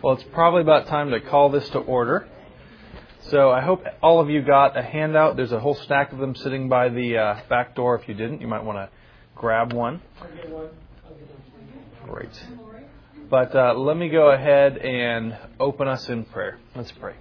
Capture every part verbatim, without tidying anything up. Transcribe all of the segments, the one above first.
Well, it's probably about time to call this to order. So I hope all of you got a handout. There's a whole stack of them sitting by the uh, back door. If you didn't, you might want to grab one. Great. But uh, let me go ahead and open us in prayer. Let's pray.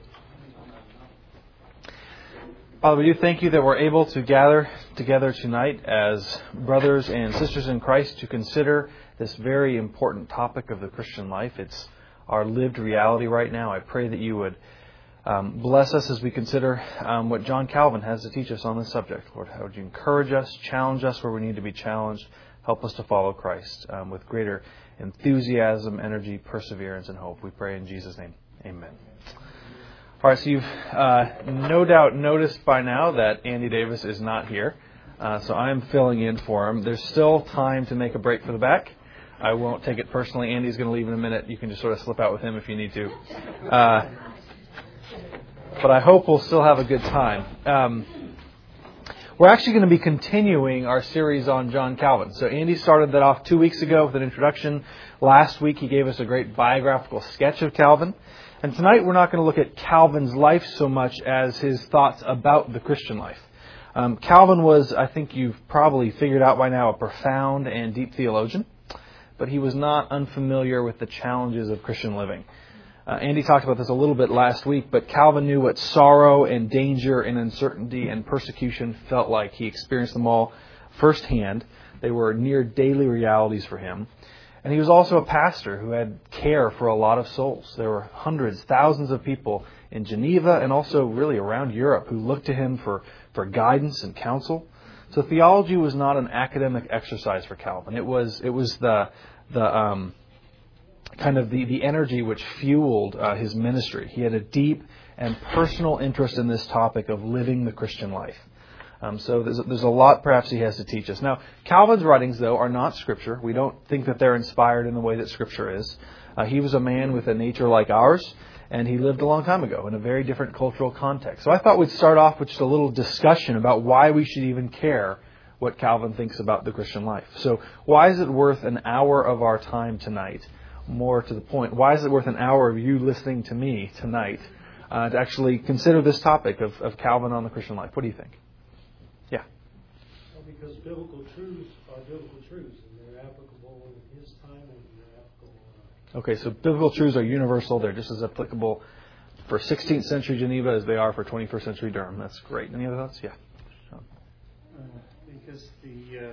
Father, we do thank you that we're able to gather together tonight as brothers and sisters in Christ to consider this very important topic of the Christian life. It's our lived reality right now. I pray that you would um, bless us as we consider um, what John Calvin has to teach us on this subject. Lord, how would you encourage us, challenge us where we need to be challenged, help us to follow Christ um, with greater enthusiasm, energy, perseverance, and hope. We pray in Jesus' name. Amen. All right, so you've uh, no doubt noticed by now that Andy Davis is not here. Uh, so I'm filling in for him. There's still time to make a break for the back. I won't take it personally. Andy's going to leave in a minute. You can just sort of slip out with him if you need to. Uh, but I hope we'll still have a good time. Um, we're actually going to be continuing our series on John Calvin. So Andy started that off two weeks ago with an introduction. Last week he gave us a great biographical sketch of Calvin. And tonight we're not going to look at Calvin's life so much as his thoughts about the Christian life. Um, Calvin was, I think you've probably figured out by now, a profound and deep theologian. But he was not unfamiliar with the challenges of Christian living. Uh, Andy talked about this a little bit last week, but Calvin knew what sorrow and danger and uncertainty and persecution felt like. He experienced them all firsthand. They were near daily realities for him. And he was also a pastor who had care for a lot of souls. There were hundreds, thousands of people in Geneva and also really around Europe who looked to him for, for guidance and counsel. So theology was not an academic exercise for Calvin. It was it was the the um, kind of the, the energy which fueled uh, his ministry. He had a deep and personal interest in this topic of living the Christian life. Um, so there's, there's a lot perhaps he has to teach us. Now, Calvin's writings, though, are not Scripture. We don't think that they're inspired in the way that Scripture is. Uh, he was a man with a nature like ours, and he lived a long time ago in a very different cultural context. So I thought we'd start off with just a little discussion about why we should even care what Calvin thinks about the Christian life. So why is it worth an hour of our time tonight? More to the point, why is it worth an hour of you listening to me tonight uh, to actually consider this topic of, of Calvin on the Christian life? What do you think? Yeah. Well, because biblical truths are biblical truths, and they're applicable in his time, and they're applicable. Uh, okay, so biblical truths are universal. They're just as applicable for sixteenth century Geneva as they are for twenty-first century Durham. That's great. Any other thoughts? Yeah. Uh, because the uh,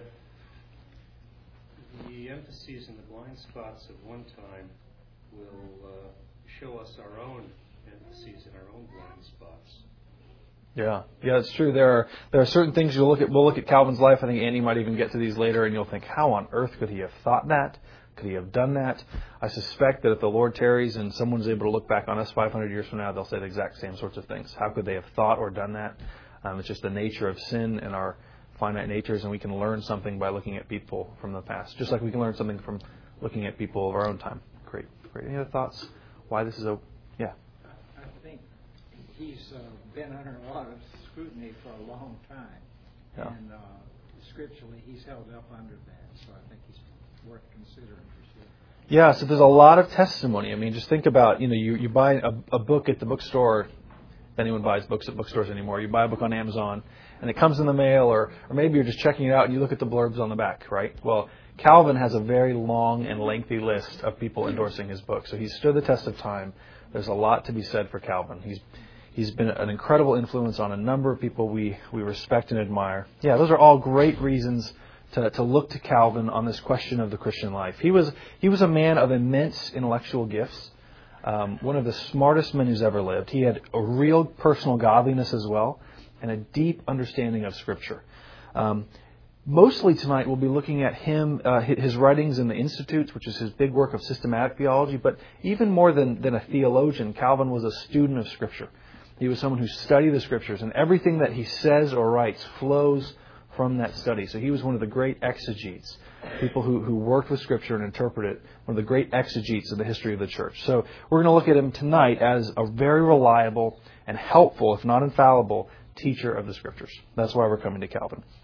the emphases and the blind spots of one time will uh, show us our own emphases and our own blind spots. Yeah, yeah, it's true. There are there are certain things you'll look at. We'll look at Calvin's life. I think Andy might even get to these later, and you'll think, how on earth could he have thought that? Could he have done that? I suspect that if the Lord tarries and someone's able to look back on us five hundred years from now, they'll say the exact same sorts of things. How could they have thought or done that? Um, it's just the nature of sin and our finite natures, and we can learn something by looking at people from the past, just like we can learn something from looking at people of our own time. Great, great. Any other thoughts? Why this is a yeah? I think he's uh, been under a lot of scrutiny for a long time, yeah. and uh, scripturally he's held up under that. So I think he's worth considering for sure. Yeah, so there's a lot of testimony. I mean, just think about, you know, you, you buy a, a book at the bookstore. If anyone buys books at bookstores anymore, you buy a book on Amazon, and it comes in the mail, or, or maybe you're just checking it out and you look at the blurbs on the back, right? Well, Calvin has a very long and lengthy list of people endorsing his book, so he's stood the test of time. There's a lot to be said for Calvin. He's he's been an incredible influence on a number of people we, we respect and admire. Yeah, those are all great reasons to, to look to Calvin on this question of the Christian life. He was he was a man of immense intellectual gifts. Um, one of the smartest men who's ever lived. He had a real personal godliness as well, and a deep understanding of Scripture. Um, mostly tonight we'll be looking at him, uh, his writings in the Institutes, which is his big work of systematic theology. But even more than, than a theologian, Calvin was a student of Scripture. He was someone who studied the Scriptures, and everything that he says or writes flows from that study. So he was one of the great exegetes, people who, who worked with Scripture and interpreted it, one of the great exegetes of the history of the church. So we're going to look at him tonight as a very reliable and helpful, if not infallible, teacher of the Scriptures. That's why we're coming to Calvin.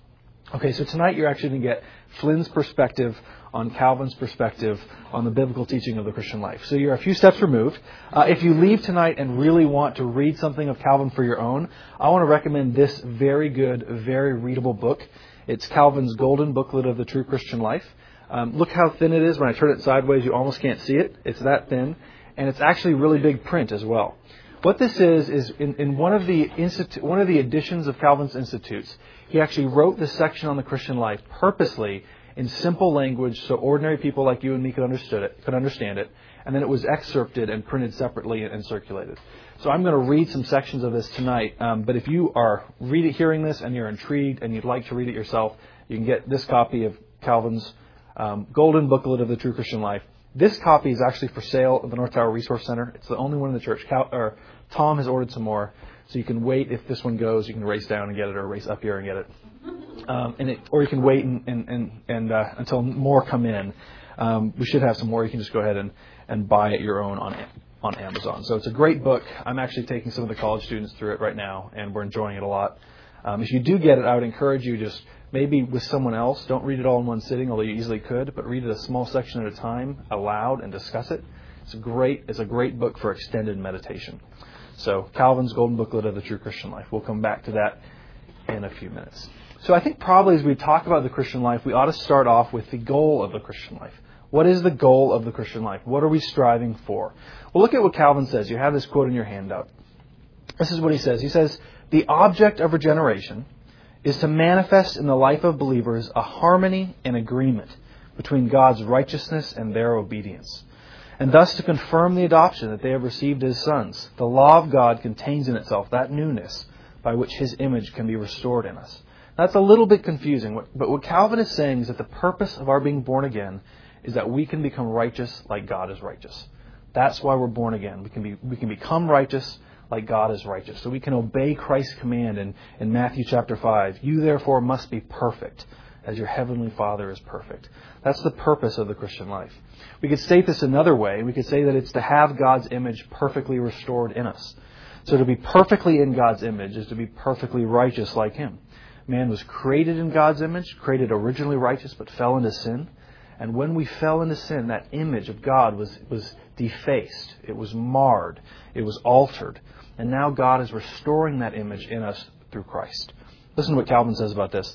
Okay, so tonight you're actually going to get Flynn's perspective on Calvin's perspective on the biblical teaching of the Christian life. So you're a few steps removed. Uh, if you leave tonight and really want to read something of Calvin for your own, I want to recommend this very good, very readable book. It's Calvin's Golden Booklet of the True Christian Life. Um, look how thin it is. When I turn it sideways, you almost can't see it. It's that thin. And it's actually really big print as well. What this is, is in, in one of the institu- one of the editions of Calvin's Institutes, he actually wrote this section on the Christian life purposely in simple language so ordinary people like you and me could understood it, could understand it. And then it was excerpted and printed separately and circulated. So I'm going to read some sections of this tonight. Um, but if you are read it, hearing this and you're intrigued and you'd like to read it yourself, you can get this copy of Calvin's um, Golden Booklet of the True Christian Life. This copy is actually for sale at the North Tower Resource Center. It's the only one in the church. Cal, or Tom has ordered some more, so you can wait. If this one goes, you can race down and get it, or race up here and get it. Um, and it or you can wait and, and, and, and uh, until more come in. Um, we should have some more. You can just go ahead and, and buy it your own on on Amazon. So it's a great book. I'm actually taking some of the college students through it right now, and we're enjoying it a lot. Um, if you do get it, I would encourage you just maybe with someone else. Don't read it all in one sitting, although you easily could, but read it a small section at a time, aloud, and discuss it. It's a great, it's a great book for extended meditation. So Calvin's Golden Booklet of the True Christian Life. We'll come back to that in a few minutes. So I think probably as we talk about the Christian life, we ought to start off with the goal of the Christian life. What is the goal of the Christian life? What are we striving for? Well, look at what Calvin says. You have this quote in your handout. This is what he says. He says, "The object of regeneration is to manifest in the life of believers a harmony and agreement between God's righteousness and their obedience, and thus to confirm the adoption that they have received as sons. The law of God contains in itself that newness by which His image can be restored in us." That's a little bit confusing, but what Calvin is saying is that the purpose of our being born again is that we can become righteous like God is righteous. That's why we're born again. We can be we can become righteous like God is righteous. So we can obey Christ's command in, in Matthew chapter five. "You therefore must be perfect as your heavenly Father is perfect." That's the purpose of the Christian life. We could state this another way. We could say that it's to have God's image perfectly restored in us. So to be perfectly in God's image is to be perfectly righteous like Him. Man was created in God's image, created originally righteous, but fell into sin. And when we fell into sin, that image of God was, was defaced. It was marred. It was altered. And now God is restoring that image in us through Christ. Listen to what Calvin says about this.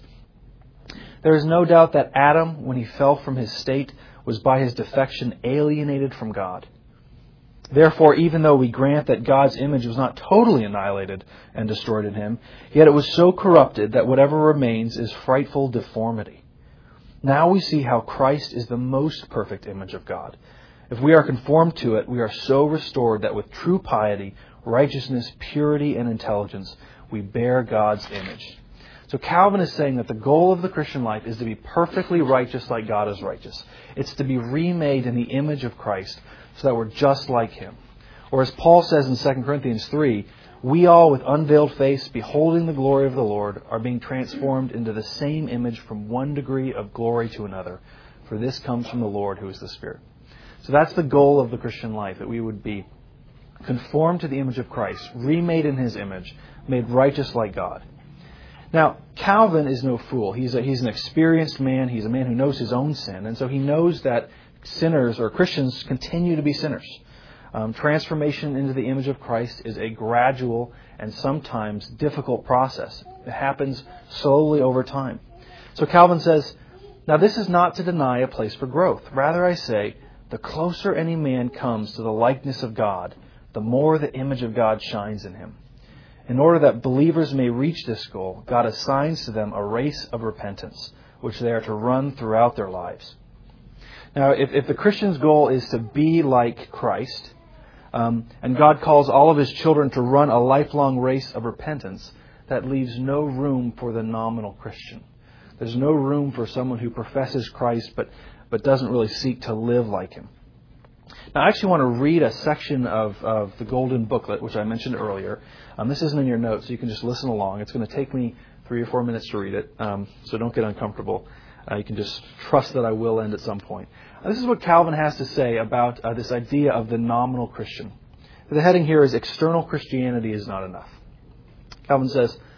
"There is no doubt that Adam, when he fell from his state, was by his defection alienated from God. Therefore, even though we grant that God's image was not totally annihilated and destroyed in him, yet it was so corrupted that whatever remains is frightful deformity. Now we see how Christ is the most perfect image of God. If we are conformed to it, we are so restored that with true piety, righteousness, purity, and intelligence, we bear God's image." So Calvin is saying that the goal of the Christian life is to be perfectly righteous like God is righteous. It's to be remade in the image of Christ so that we're just like Him. Or as Paul says in Second Corinthians three, "We all with unveiled face, beholding the glory of the Lord, are being transformed into the same image from one degree of glory to another. For this comes from the Lord who is the Spirit." So that's the goal of the Christian life, that we would be conformed to the image of Christ, remade in His image, made righteous like God. Now, Calvin is no fool. He's a, he's an experienced man. He's a man who knows his own sin. And so he knows that sinners or Christians continue to be sinners. Um, transformation into the image of Christ is a gradual and sometimes difficult process. It happens slowly over time. So Calvin says, "Now this is not to deny a place for growth. Rather, I say, the closer any man comes to the likeness of God, the more the image of God shines in him. In order that believers may reach this goal, God assigns to them a race of repentance, which they are to run throughout their lives." Now, if, if the Christian's goal is to be like Christ, um, and God calls all of His children to run a lifelong race of repentance, that leaves no room for the nominal Christian. There's no room for someone who professes Christ but, but doesn't really seek to live like Him. Now, I actually want to read a section of, of the Golden Booklet, which I mentioned earlier. Um, this isn't in your notes, so you can just listen along. It's going to take me three or four minutes to read it, um, so don't get uncomfortable. Uh, you can just trust that I will end at some point. Uh, this is what Calvin has to say about uh, this idea of the nominal Christian. The heading here is "External Christianity is not enough." Calvin says,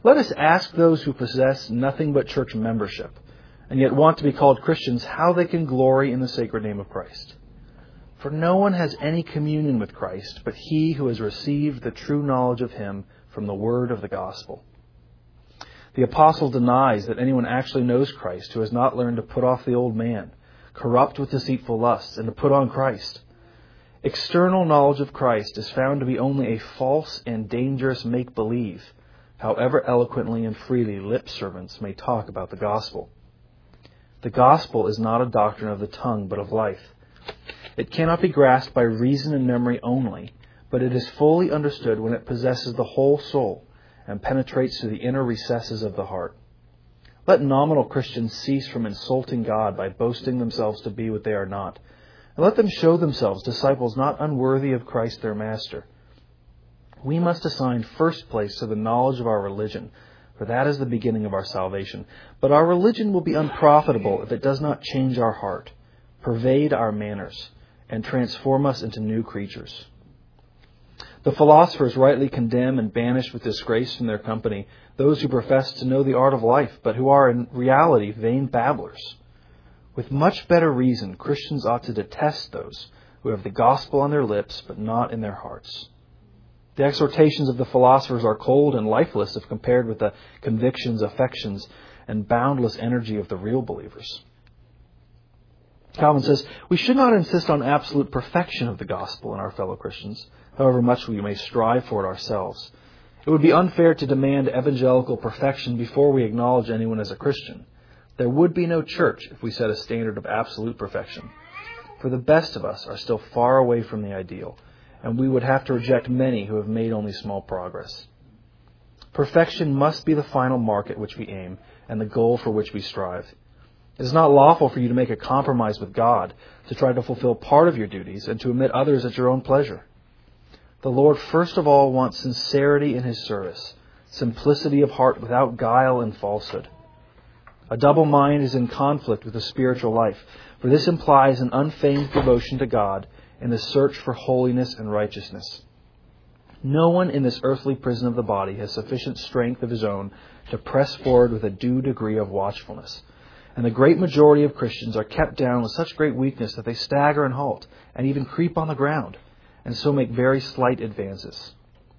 Let us ask those who possess nothing but church membership, and yet want to be called Christians, how they can glory in the sacred name of Christ. For no one has any communion with Christ but he who has received the true knowledge of him from the word of the gospel. The apostle denies that anyone actually knows Christ who has not learned to put off the old man, corrupt with deceitful lusts, and to put on Christ. External knowledge of Christ is found to be only a false and dangerous make-believe, however eloquently and freely lip servants may talk about the gospel. The gospel is not a doctrine of the tongue, but of life. It cannot be grasped by reason and memory only, but it is fully understood when it possesses the whole soul and penetrates to the inner recesses of the heart. Let nominal Christians cease from insulting God by boasting themselves to be what they are not, and let them show themselves disciples not unworthy of Christ their Master. We must assign first place to the knowledge of our religion, for that is the beginning of our salvation. But our religion will be unprofitable if it does not change our heart, pervade our manners, and transform us into new creatures. The philosophers rightly condemn and banish with disgrace from their company those who profess to know the art of life, but who are in reality vain babblers. With much better reason, Christians ought to detest those who have the gospel on their lips, but not in their hearts. The exhortations of the philosophers are cold and lifeless if compared with the convictions, affections, and boundless energy of the real believers. Calvin says, we should not insist on absolute perfection of the gospel in our fellow Christians, however much we may strive for it ourselves. It would be unfair to demand evangelical perfection before we acknowledge anyone as a Christian. There would be no church if we set a standard of absolute perfection. For the best of us are still far away from the ideal, and we would have to reject many who have made only small progress. Perfection must be the final mark at which we aim and the goal for which we strive. It is not lawful for you to make a compromise with God, to try to fulfill part of your duties and to omit others at your own pleasure. The Lord first of all wants sincerity in His service, simplicity of heart without guile and falsehood. A double mind is in conflict with the spiritual life, for this implies an unfeigned devotion to God in the search for holiness and righteousness. No one in this earthly prison of the body has sufficient strength of his own to press forward with a due degree of watchfulness. And the great majority of Christians are kept down with such great weakness that they stagger and halt, and even creep on the ground, and so make very slight advances.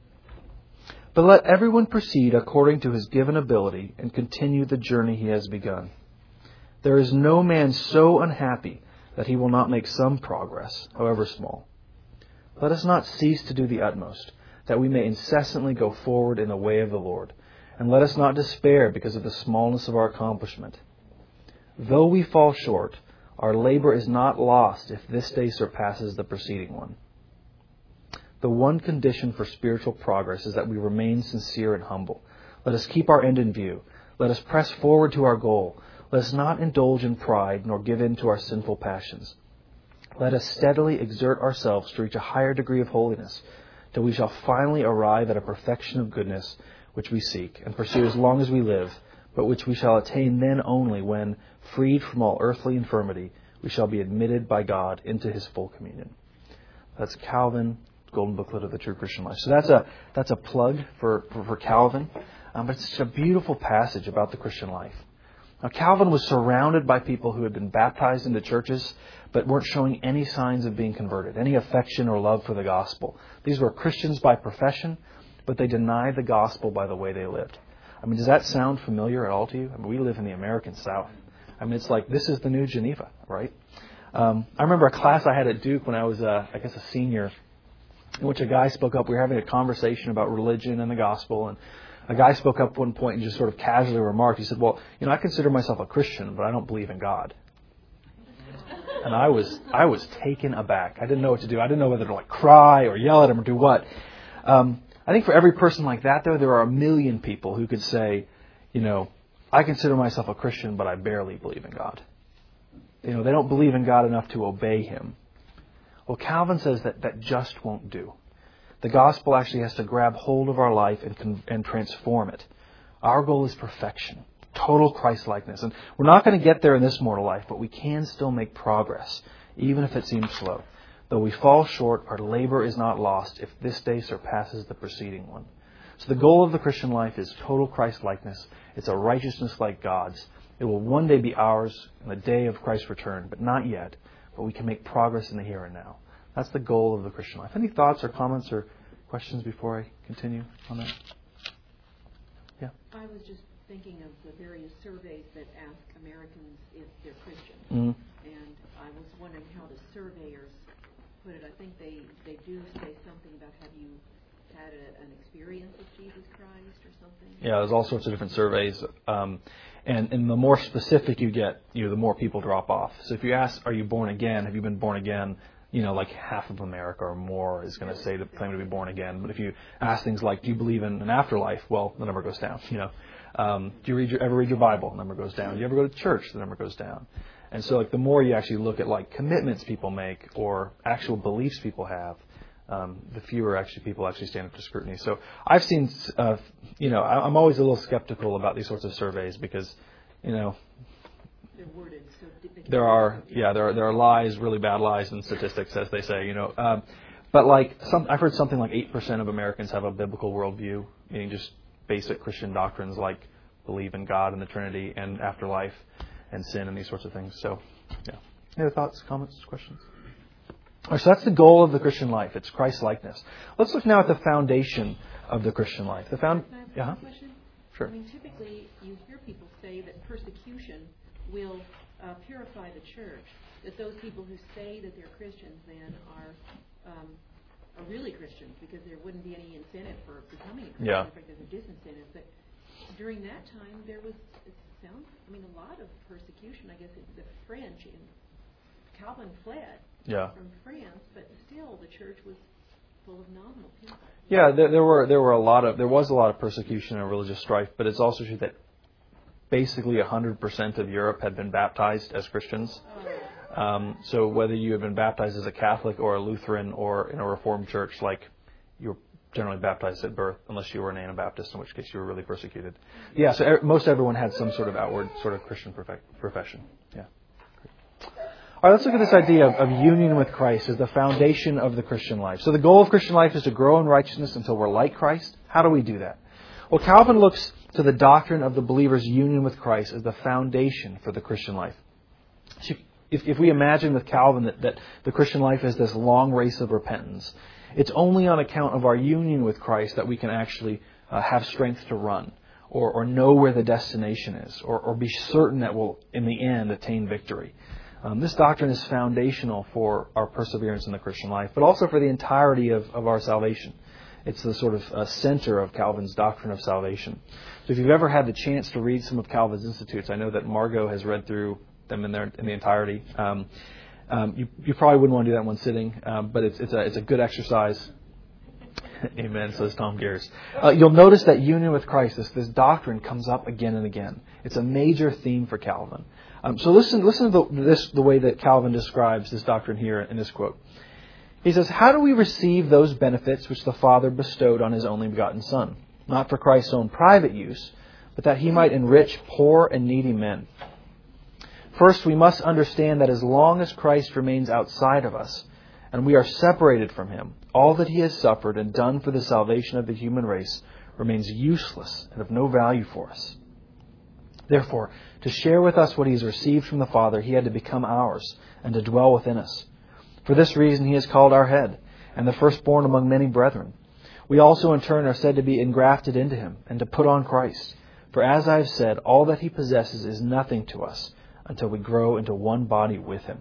But let everyone proceed according to his given ability and continue the journey he has begun. There is no man so unhappy that he will not make some progress, however small. Let us not cease to do the utmost, that we may incessantly go forward in the way of the Lord, and let us not despair because of the smallness of our accomplishment. Though we fall short, our labor is not lost if this day surpasses the preceding one. The one condition for spiritual progress is that we remain sincere and humble. Let us keep our end in view. Let us press forward to our goal. Let us not indulge in pride nor give in to our sinful passions. Let us steadily exert ourselves to reach a higher degree of holiness, till we shall finally arrive at a perfection of goodness which we seek and pursue as long as we live, but which we shall attain then only when, freed from all earthly infirmity, we shall be admitted by God into His full communion. That's Calvin, Golden Booklet of the True Christian Life. So that's a that's a plug for, for, for Calvin. Um, but it's such a beautiful passage about the Christian life. Now, Calvin was surrounded by people who had been baptized into churches, but weren't showing any signs of being converted, any affection or love for the gospel. These were Christians by profession, but they denied the gospel by the way they lived. I mean, does that sound familiar at all to you? I mean, we live in the American South. I mean, it's like, this is the new Geneva, right? Um, I remember a class I had at Duke when I was, uh, I guess, a senior, in which a guy spoke up. We were having a conversation about religion and the gospel, and a guy spoke up at one point and just sort of casually remarked, he said, well, you know, I consider myself a Christian, but I don't believe in God. And I was I was taken aback. I didn't know what to do. I didn't know whether to like cry or yell at him or do what. Um, I think for every person like that, though, there are a million people who could say, you know, I consider myself a Christian, but I barely believe in God. You know, they don't believe in God enough to obey Him. Well, Calvin says that that just won't do. The gospel actually has to grab hold of our life and, and transform it. Our goal is perfection, total Christ-likeness. And we're not going to get there in this mortal life, but we can still make progress, even if it seems slow. Though we fall short, our labor is not lost if this day surpasses the preceding one. So the goal of the Christian life is total Christ-likeness. It's a righteousness like God's. It will one day be ours on the day of Christ's return, but not yet. But we can make progress in the here and now. That's the goal of the Christian life. Any thoughts or comments or questions before I continue on that? Yeah. I was just thinking of the various surveys that ask Americans if they're Christian. Mm-hmm. And I was wondering how the surveyors put it. I think they, they do say something about have you had a, an experience with Jesus Christ or something? Yeah, there's all sorts of different surveys. Um, and, and the more specific you get, you know, the more people drop off. So if you ask, are you born again? Have you been born again? You know, like half of America or more is going to say to claim to be born again. But if you ask things like, do you believe in an afterlife? Well, the number goes down. You know, um, do you read your, ever read your Bible? The number goes down. Do you ever go to church? The number goes down. And so, like, the more you actually look at like commitments people make or actual beliefs people have, um, the fewer actually people actually stand up to scrutiny. So I've seen, uh, you know, I'm always a little skeptical about these sorts of surveys because, you know, They're worded so there are, yeah, there are, there are lies, really bad lies in statistics, as they say, you know. Um, but like, some, I've heard something like eight percent of Americans have a biblical worldview, meaning just basic Christian doctrines like believe in God and the Trinity and afterlife and sin and these sorts of things. So, yeah. Any other thoughts, comments, questions? All right, so that's the goal of the Christian life. It's Christ-likeness. Let's look now at the foundation of the Christian life. The found, Can I ask yeah, a question? sure. I mean, typically you hear people say that persecution will uh, purify the church, that those people who say that they're Christians then are um, are really Christians because there wouldn't be any incentive for becoming a Christian. Yeah. In fact, there's a disincentive. But during that time, there was, it sounds, I mean, a lot of persecution. I guess it, the French, in Calvin fled Yeah. from France, but still the church was full of nominal people. Yeah, there, there were there were a lot of there was a lot of persecution and religious strife, but it's also true that basically one hundred percent of Europe had been baptized as Christians. Um, so whether you had been baptized as a Catholic or a Lutheran or in a Reformed church, like you were generally baptized at birth, unless you were an Anabaptist, in which case you were really persecuted. Yeah, so er, most everyone had some sort of outward sort of Christian perfect, profession. Yeah. All right, let's look at this idea of, of union with Christ as the foundation of the Christian life. So the goal of Christian life is to grow in righteousness until we're like Christ. How do we do that? Well, Calvin looks to the doctrine of the believer's union with Christ as the foundation for the Christian life. So if, if we imagine with Calvin that, that the Christian life is this long race of repentance, it's only on account of our union with Christ that we can actually uh, have strength to run or, or know where the destination is or, or be certain that we'll, in the end, attain victory. Um, this doctrine is foundational for our perseverance in the Christian life, but also for the entirety of, of our salvation. It's the sort of uh, center of Calvin's doctrine of salvation. So if you've ever had the chance to read some of Calvin's Institutes, I know that Margot has read through them in their in the entirety. Um, um, you, you probably wouldn't want to do that in one sitting, um, but it's it's a it's a good exercise. Amen, says Tom Gears. Uh, you'll notice that union with Christ, this, this doctrine comes up again and again. It's a major theme for Calvin. Um, so listen listen to the, this the way that Calvin describes this doctrine here in this quote. He says, "How do we receive those benefits which the Father bestowed on His only begotten Son? Not for Christ's own private use, but that He might enrich poor and needy men. First, we must understand that as long as Christ remains outside of us, and we are separated from Him, all that He has suffered and done for the salvation of the human race remains useless and of no value for us. Therefore, to share with us what He has received from the Father, He had to become ours and to dwell within us. For this reason He is called our head, and the firstborn among many brethren. We also in turn are said to be engrafted into Him, and to put on Christ. For as I have said, all that He possesses is nothing to us, until we grow into one body with Him."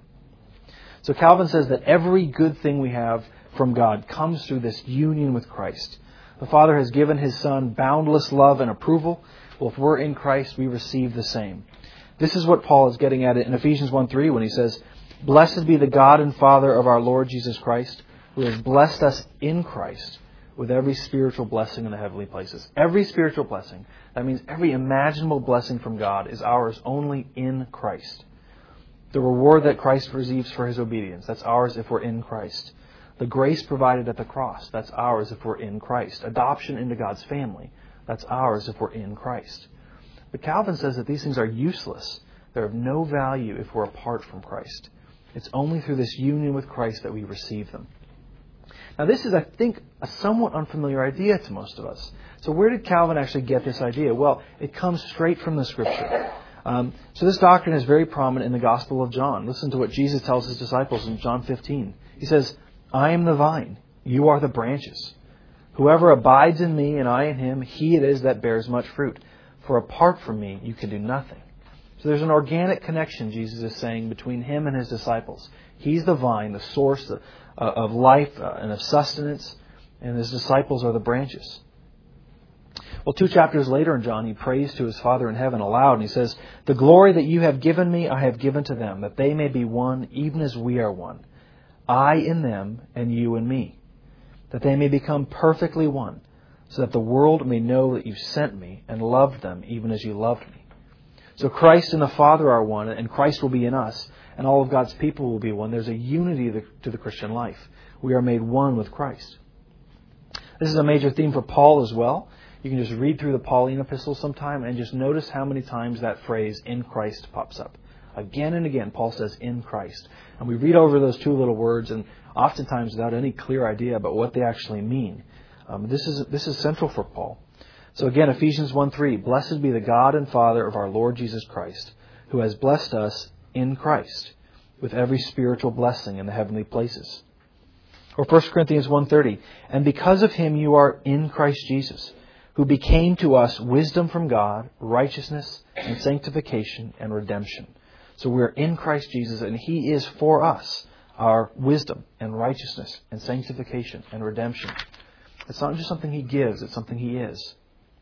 So Calvin says that every good thing we have from God comes through this union with Christ. The Father has given His Son boundless love and approval. Well, if we're in Christ, we receive the same. This is what Paul is getting at in Ephesians one three when he says, "Blessed be the God and Father of our Lord Jesus Christ, who has blessed us in Christ with every spiritual blessing in the heavenly places." Every spiritual blessing, that means every imaginable blessing from God, is ours only in Christ. The reward that Christ receives for His obedience, that's ours if we're in Christ. The grace provided at the cross, that's ours if we're in Christ. Adoption into God's family, that's ours if we're in Christ. But Calvin says that these things are useless. They're of no value if we're apart from Christ. It's only through this union with Christ that we receive them. Now this is, I think, a somewhat unfamiliar idea to most of us. So where did Calvin actually get this idea? Well, it comes straight from the Scripture. Um, so this doctrine is very prominent in the Gospel of John. Listen to what Jesus tells his disciples in John fifteen. He says, I am the vine, you are the branches. Whoever abides in me and I in him, he it is that bears much fruit. For apart from me, you can do nothing. So there's an organic connection, Jesus is saying, between him and his disciples. He's the vine, the source of, uh, of life uh, and of sustenance, and his disciples are the branches. Well, two chapters later in John, he prays to his Father in heaven aloud, and he says, the glory that you have given me, I have given to them, that they may be one, even as we are one. I in them, and you in me. That they may become perfectly one, so that the world may know that you sent me and loved them, even as you loved me. So Christ and the Father are one, and Christ will be in us, and all of God's people will be one. There's a unity to the Christian life. We are made one with Christ. This is a major theme for Paul as well. You can just read through the Pauline epistles sometime and just notice how many times that phrase, in Christ, pops up. Again and again, Paul says, in Christ. And we read over those two little words, and oftentimes without any clear idea about what they actually mean. Um, this is this is central for Paul. So again, Ephesians one three, blessed be the God and Father of our Lord Jesus Christ, who has blessed us in Christ with every spiritual blessing in the heavenly places. Or First Corinthians one thirty, and because of him you are in Christ Jesus, who became to us wisdom from God, righteousness and sanctification and redemption. So we're in Christ Jesus, and he is for us our wisdom and righteousness and sanctification and redemption. It's not just something he gives, it's something he is.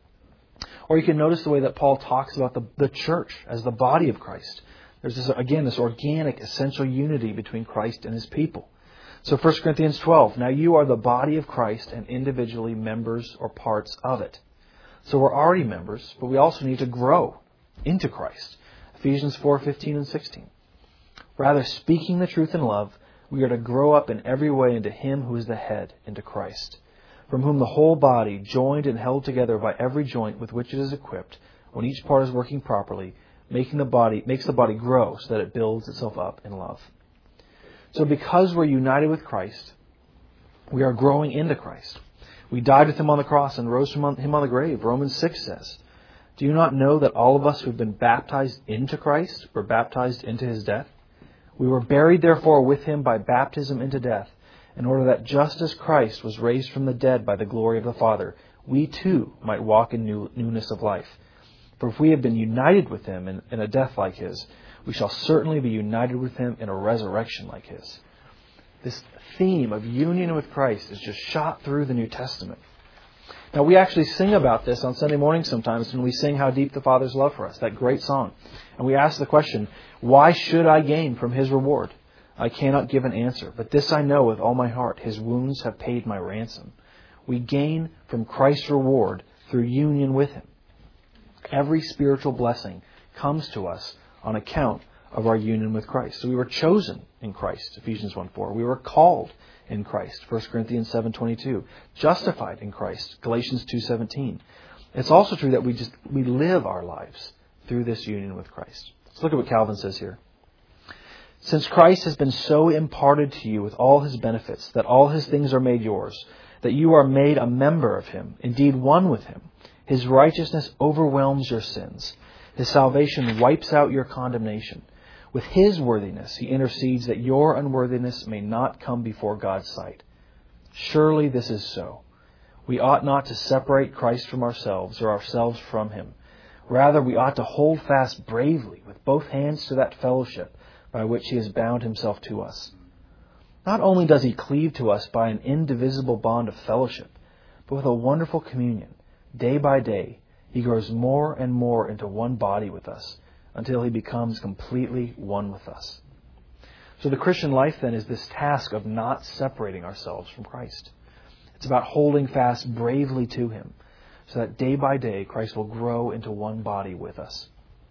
Or you can notice the way that Paul talks about the, the church as the body of Christ. There's this, again, this organic, essential unity between Christ and his people. So First Corinthians twelve, now you are the body of Christ and individually members or parts of it. So we're already members, but we also need to grow into Christ. Ephesians four fifteen and sixteen. Rather, speaking the truth in love, we are to grow up in every way into him who is the head, into Christ, from whom the whole body, joined and held together by every joint with which it is equipped, when each part is working properly, making the body makes the body grow so that it builds itself up in love. So because we're united with Christ, we are growing into Christ. We died with him on the cross and rose from him on the grave, Romans six says. Do you not know that all of us who have been baptized into Christ were baptized into his death? We were buried, therefore, with him by baptism into death, in order that just as Christ was raised from the dead by the glory of the Father, we too might walk in new, newness of life. For if we have been united with him in, in a death like his, we shall certainly be united with him in a resurrection like his. This theme of union with Christ is just shot through the New Testament. Now, we actually sing about this on Sunday mornings sometimes when we sing How Deep the Father's Love for Us, that great song. And we ask the question, why should I gain from his reward? I cannot give an answer, but this I know with all my heart, his wounds have paid my ransom. We gain from Christ's reward through union with him. Every spiritual blessing comes to us on account of our union with Christ. So we were chosen in Christ, Ephesians one four. We were called in Christ, First Corinthians seven twenty-two. Justified in Christ, Galatians two seventeen. It's also true that we just we live our lives through this union with Christ. Let's look at what Calvin says here. Since Christ has been so imparted to you with all his benefits, that all his things are made yours, that you are made a member of him, indeed one with him, his righteousness overwhelms your sins. His salvation wipes out your condemnation. With his worthiness, he intercedes that your unworthiness may not come before God's sight. Surely this is so. We ought not to separate Christ from ourselves or ourselves from him. Rather, we ought to hold fast bravely with both hands to that fellowship by which he has bound himself to us. Not only does he cleave to us by an indivisible bond of fellowship, but with a wonderful communion. Day by day, he grows more and more into one body with us, until he becomes completely one with us. So the Christian life then is this task of not separating ourselves from Christ. It's about holding fast bravely to him, so that day by day Christ will grow into one body with us.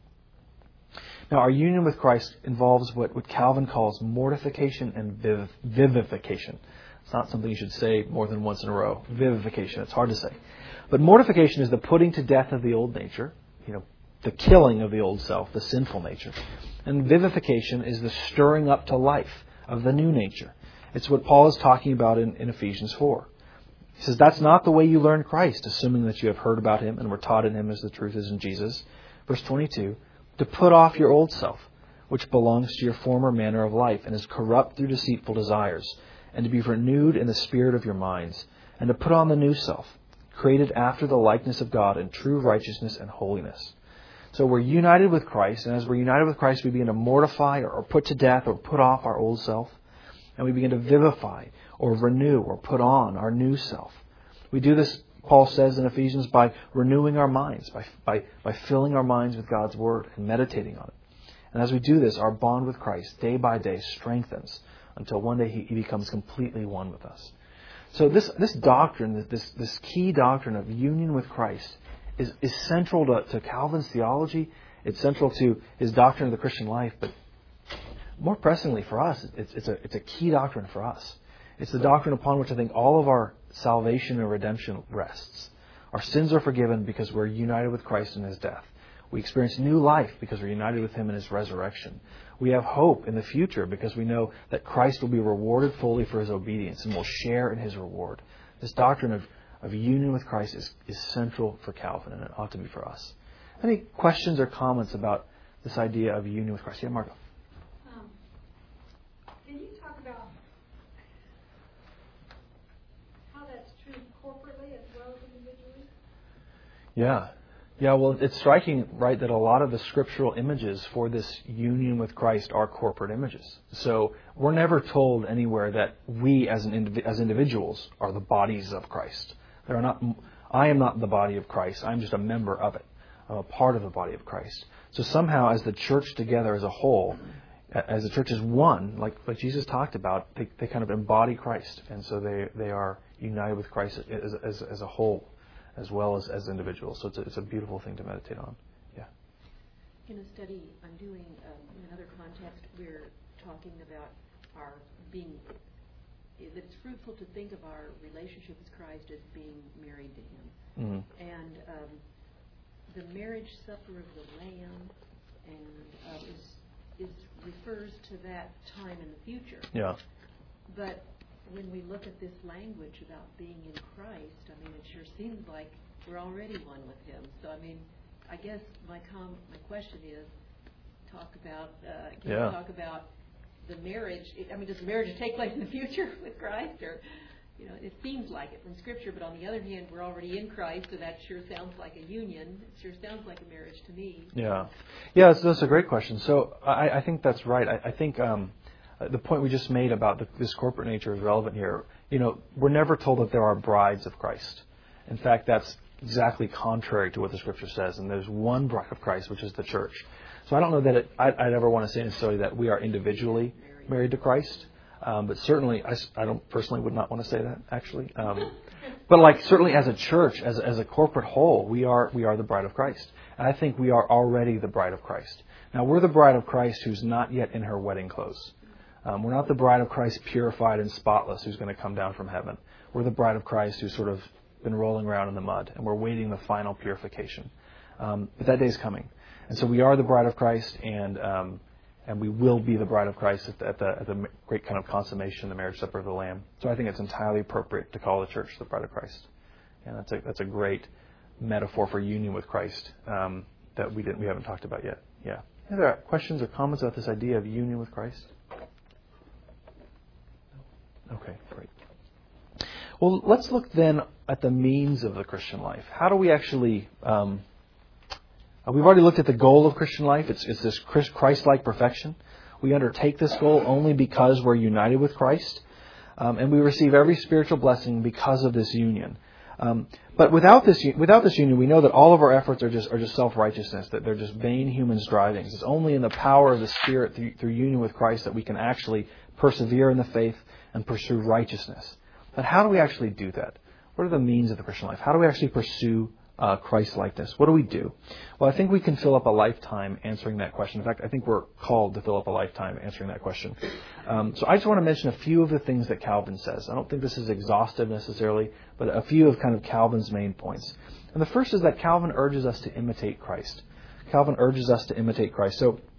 Now, our union with Christ involves what, what Calvin calls mortification and viv- vivification. It's not something you should say more than once in a row. Vivification, it's hard to say. But mortification is the putting to death of the old nature, you know, the killing of the old self, the sinful nature. And vivification is the stirring up to life of the new nature. It's what Paul is talking about in, in Ephesians four. He says, that's not the way you learn Christ, assuming that you have heard about him and were taught in him as the truth is in Jesus. Verse twenty-two, to put off your old self, which belongs to your former manner of life and is corrupt through deceitful desires, and to be renewed in the spirit of your minds, and to put on the new self, created after the likeness of God in true righteousness and holiness. So we're united with Christ, and as we're united with Christ, we begin to mortify or, or put to death or put off our old self, and we begin to vivify or renew or put on our new self. We do this, Paul says in Ephesians, by renewing our minds, by, by, by filling our minds with God's Word and meditating on it. And as we do this, our bond with Christ day by day strengthens until one day he, he becomes completely one with us. So this, this doctrine, this, this key doctrine of union with Christ is, is central to, to Calvin's theology. It's central to his doctrine of the Christian life. But more pressingly for us, it's, it's, a, it's a key doctrine for us. It's the doctrine upon which I think all of our salvation and redemption rests. Our sins are forgiven because we're united with Christ in his death. We experience new life because we're united with him in his resurrection. We have hope in the future because we know that Christ will be rewarded fully for his obedience and will share in his reward. This doctrine of, of union with Christ is, is central for Calvin, and it ought to be for us. Any questions or comments about this idea of union with Christ? Yeah, Margo. Um, can you talk about how that's true corporately as well as individually? Yeah. Yeah, well, it's striking, right, that a lot of the scriptural images for this union with Christ are corporate images. So we're never told anywhere that we as an indiv- as individuals are the bodies of Christ. There are not. I am not the body of Christ. I'm just a member of it. I'm a part of the body of Christ. So somehow, as the church together as a whole, as the church is one, like like Jesus talked about, they, they kind of embody Christ, and so they they are united with Christ as as, as a whole, as well as, as individuals. So it's a, it's a beautiful thing to meditate on. Yeah. In a study I'm doing um, in another context, we're talking about our being, that it's fruitful to think of our relationship with Christ as being married to him. Mm-hmm. And um, the marriage supper of the Lamb and uh, is, is refers to that time in the future. Yeah. But when we look at this language about being in Christ, I mean, it sure seems like we're already one with him. So, I mean, I guess my com- my question is, talk about, uh, can yeah. you talk about the marriage? I mean, does the marriage take place in the future with Christ? Or, you know, it seems like it from Scripture, but on the other hand, we're already in Christ, so that sure sounds like a union. It sure sounds like a marriage to me. Yeah. Yeah, that's, that's a great question. So I, I think that's right. I, I think... Um, the point we just made about the, this corporate nature is relevant here. You know, we're never told that there are brides of Christ. In fact, that's exactly contrary to what the Scripture says. And there's one bride of Christ, which is the church. So I don't know that it, I'd, I'd ever want to say necessarily that we are individually married to Christ. Um, but certainly, I, I don't personally would not want to say that, actually. Um, but like certainly as a church, as, as a corporate whole, we are we are the bride of Christ. And I think we are already the bride of Christ. Now, we're the bride of Christ who's not yet in her wedding clothes. Um, we're not the bride of Christ purified and spotless who's going to come down from heaven. We're the bride of Christ who's sort of been rolling around in the mud, and we're waiting the final purification. Um, but that day's coming. And so we are the bride of Christ, and um, and we will be the bride of Christ at the, at the, at the great kind of consummation, the marriage supper of the Lamb. So I think it's entirely appropriate to call the church the bride of Christ. And that's a, that's a great metaphor for union with Christ um, that we didn't we haven't talked about yet. Yeah. Are there questions or comments about this idea of union with Christ? Okay, great. Well, let's look then at the means of the Christian life. How do we actually... Um, we've already looked at the goal of Christian life. It's, it's this Christ-like perfection. We undertake this goal only because we're united with Christ. Um, and we receive every spiritual blessing because of this union. Um, but without this without this union, we know that all of our efforts are just are just self-righteousness, that they're just vain human strivings. It's only in the power of the Spirit through, through union with Christ that we can actually persevere in the faith and pursue righteousness. But how do we actually do that? What are the means of the Christian life? How do we actually pursue uh, Christ-likeness? What do we do? Well, I think we can fill up a lifetime answering that question. In fact, I think we're called to fill up a lifetime answering that question. Um, so I just want to mention a few of the things that Calvin says. I don't think this is exhaustive necessarily, but a few of kind of Calvin's main points. And the first is that Calvin urges us to imitate Christ. Calvin urges us to imitate Christ. So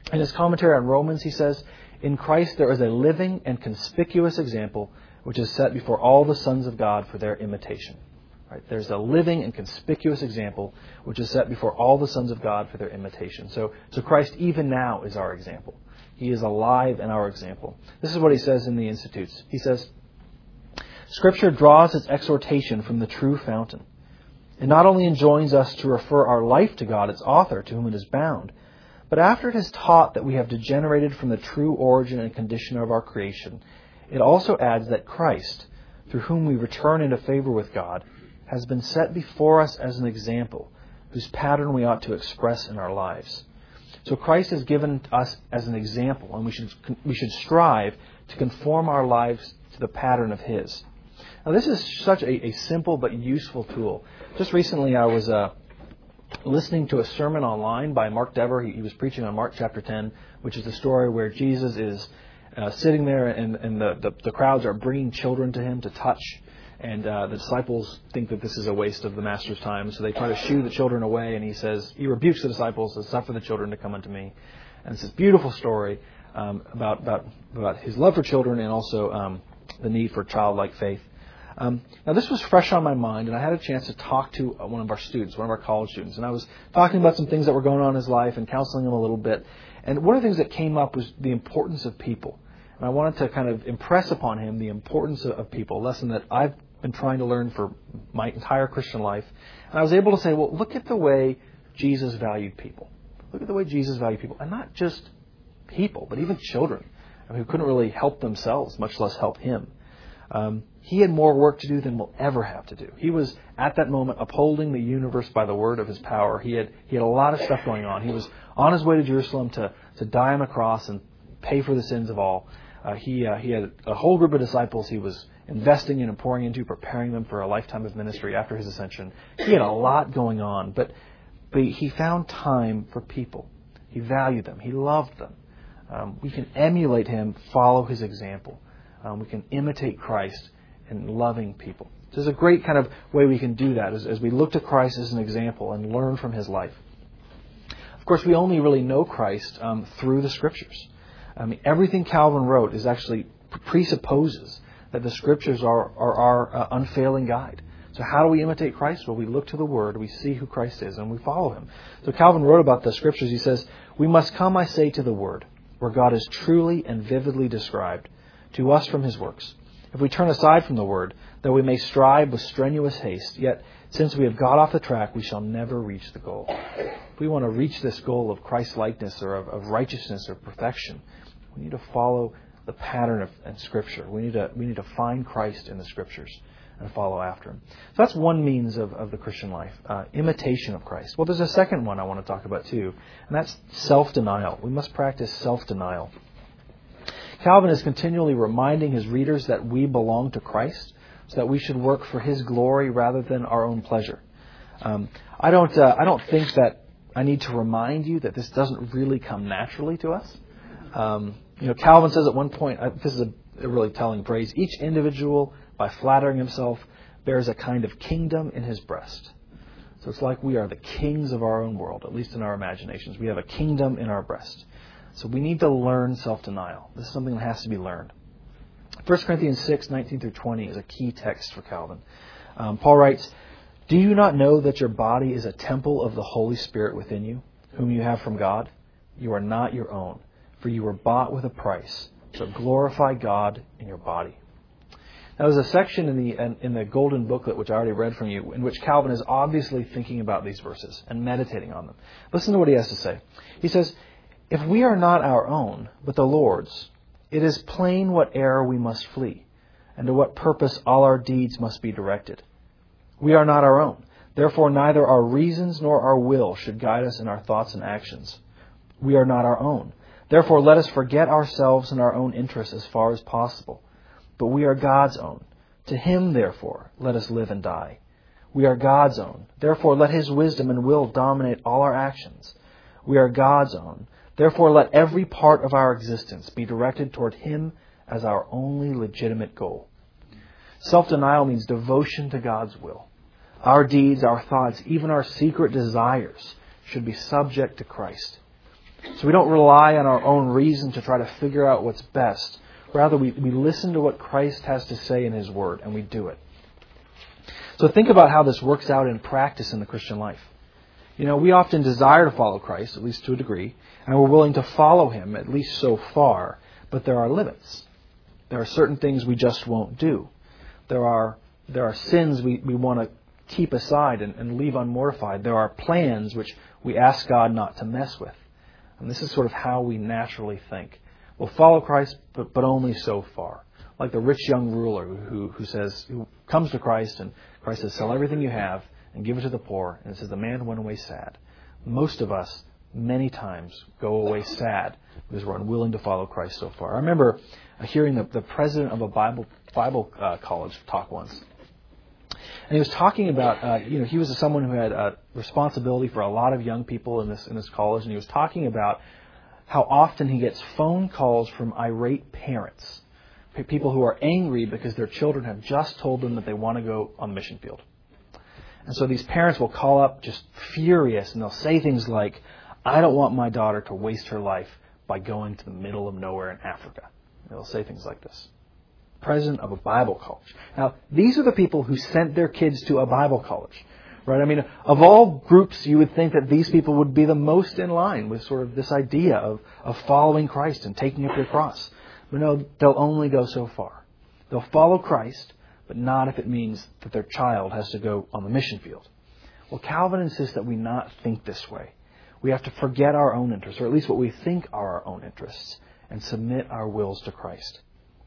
In his commentary on Romans, he says, "In Christ there is a living and conspicuous example which is set before all the sons of God for their imitation." Right? There's a living and conspicuous example which is set before all the sons of God for their imitation. So, so Christ even now is our example. He is alive in our example. This is what he says in the Institutes. He says, "Scripture draws its exhortation from the true fountain. It not only enjoins us to refer our life to God, its author, to whom it is bound, but after it has taught that we have degenerated from the true origin and condition of our creation, it also adds that Christ, through whom we return into favor with God, has been set before us as an example, whose pattern we ought to express in our lives." So Christ has given us as an example, and we should we should strive to conform our lives to the pattern of His. Now, this is such a, a simple but useful tool. Just recently, I was uh, listening to a sermon online by Mark Dever. He, he was preaching on Mark chapter ten, which is the story where Jesus is uh, sitting there, and, and the, the, the crowds are bringing children to Him to touch. And uh, the disciples think that this is a waste of the Master's time, so they try to shoo the children away, and he says, he rebukes the disciples, says, "Suffer the children to come unto me." And it's this beautiful story um, about, about about his love for children and also um, the need for childlike faith. Um, now, this was fresh on my mind, and I had a chance to talk to one of our students, one of our college students, and I was talking about some things that were going on in his life and counseling him a little bit. And one of the things that came up was the importance of people. And I wanted to kind of impress upon him the importance of, of people, a lesson that I've been trying to learn for my entire Christian life. And I was able to say, well, look at the way Jesus valued people. Look at the way Jesus valued people. And not just people, but even children, I mean, who couldn't really help themselves, much less help him. Um, he had more work to do than we'll ever have to do. He was, at that moment, upholding the universe by the word of his power. He had he had a lot of stuff going on. He was on his way to Jerusalem to, to die on the cross and pay for the sins of all. Uh, he uh, he had a whole group of disciples he was investing in and pouring into, preparing them for a lifetime of ministry after his ascension. He had a lot going on, but, but he found time for people. He valued them. He loved them. Um, we can emulate him, follow his example. Um, we can imitate Christ in loving people. So there's a great kind of way we can do that as, as we look to Christ as an example and learn from his life. Of course, we only really know Christ um, through the Scriptures. I mean, everything Calvin wrote is actually presupposes that the Scriptures are, are our uh, unfailing guide. So how do we imitate Christ? Well, we look to the Word, we see who Christ is, and we follow Him. So Calvin wrote about the Scriptures. He says, "We must come, I say, to the Word, where God is truly and vividly described to us from His works. If we turn aside from the Word, though we may strive with strenuous haste, yet since we have got off the track, we shall never reach the goal." If we want to reach this goal of Christ-likeness or of, of righteousness or perfection, we need to follow the pattern of, of Scripture. We need to we need to find Christ in the Scriptures and follow after Him. So that's one means of, of the Christian life, uh, imitation of Christ. Well, there's a second one I want to talk about too, and that's self-denial. We must practice self-denial. Calvin is continually reminding his readers that we belong to Christ, so that we should work for His glory rather than our own pleasure. Um, I don't uh, I don't think that I need to remind you that this doesn't really come naturally to us. Um, you know, Calvin says at one point, uh, this is a, a really telling phrase, "Each individual, by flattering himself, bears a kind of kingdom in his breast." So it's like we are the kings of our own world, at least in our imaginations. We have a kingdom in our breast. So we need to learn self-denial. This is something that has to be learned. First Corinthians six, nineteen through twenty is a key text for Calvin. Um, Paul writes, "Do you not know that your body is a temple of the Holy Spirit within you, whom you have from God? You are not your own, for you were bought with a price. So glorify God in your body." Now, there's a section in the in the Golden Booklet, which I already read from you, in which Calvin is obviously thinking about these verses and meditating on them. Listen to what he has to say. He says, "If we are not our own, but the Lord's, it is plain what error we must flee, and to what purpose all our deeds must be directed. We are not our own. Therefore, neither our reasons nor our will should guide us in our thoughts and actions. We are not our own. Therefore, let us forget ourselves and our own interests as far as possible. But we are God's own. To Him, therefore, let us live and die. We are God's own. Therefore, let His wisdom and will dominate all our actions. We are God's own. Therefore, let every part of our existence be directed toward Him as our only legitimate goal." Self-denial means devotion to God's will. Our deeds, our thoughts, even our secret desires should be subject to Christ. So we don't rely on our own reason to try to figure out what's best. Rather, we, we listen to what Christ has to say in His Word, and we do it. So think about how this works out in practice in the Christian life. You know, we often desire to follow Christ, at least to a degree, and we're willing to follow Him, at least so far, but there are limits. There are certain things we just won't do. There are there are sins we, we want to keep aside and, and leave unmortified. There are plans which we ask God not to mess with. And this is sort of how we naturally think. We'll follow Christ, but, but only so far. Like the rich young ruler who, who says, who comes to Christ, and Christ says, sell everything you have and give it to the poor. And it says, the man went away sad. Most of us, many times, go away sad because we're unwilling to follow Christ so far. I remember hearing the, the president of a Bible Bible uh, college talk once. And he was talking about, uh, you know, he was someone who had uh, responsibility for a lot of young people in this in this college, and he was talking about how often he gets phone calls from irate parents, people who are angry because their children have just told them that they want to go on the mission field. And so these parents will call up just furious, and they'll say things like, I don't want my daughter to waste her life by going to the middle of nowhere in Africa. They'll say things like this. President of a Bible college. Now, these are the people who sent their kids to a Bible college, right? I mean, of all groups, you would think that these people would be the most in line with sort of this idea of, of following Christ and taking up your cross. But no, they'll only go so far. They'll follow Christ, but not if it means that their child has to go on the mission field. Well, Calvin insists that we not think this way. We have to forget our own interests, or at least what we think are our own interests, and submit our wills to Christ.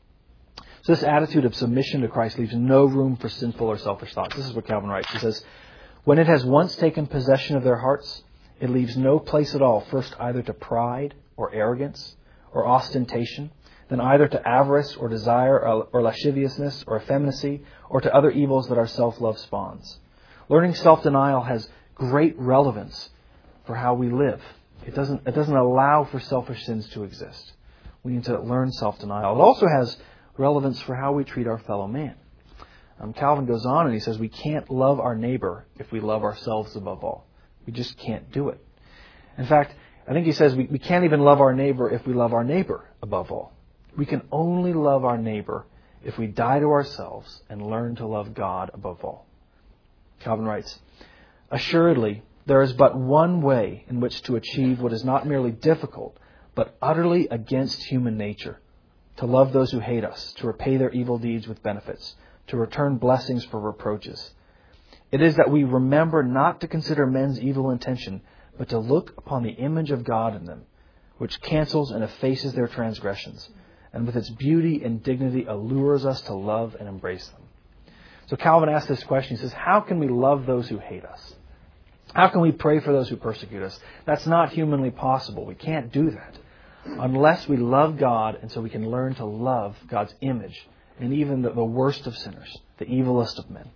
So this attitude of submission to Christ leaves no room for sinful or selfish thoughts. This is what Calvin writes. He says, when it has once taken possession of their hearts, it leaves no place at all, first either to pride or arrogance or ostentation, then either to avarice or desire or lasciviousness or effeminacy or to other evils that our self-love spawns. Learning self-denial has great relevance for how we live. It doesn't, it doesn't allow for selfish sins to exist. We need to learn self-denial. It also has relevance for how we treat our fellow man. Um, Calvin goes on and he says we can't love our neighbor if we love ourselves above all. We just can't do it. In fact, I think he says we, we can't even love our neighbor if we love our neighbor above all. We can only love our neighbor if we die to ourselves and learn to love God above all. Calvin writes, assuredly, there is but one way in which to achieve what is not merely difficult, but utterly against human nature. To love those who hate us, to repay their evil deeds with benefits, to return blessings for reproaches. It is that we remember not to consider men's evil intention, but to look upon the image of God in them, which cancels and effaces their transgressions, and with its beauty and dignity allures us to love and embrace them. So Calvin asks this question. He says, how can we love those who hate us? How can we pray for those who persecute us? That's not humanly possible. We can't do that unless we love God, and so we can learn to love God's image and even the, the worst of sinners, the evilest of men.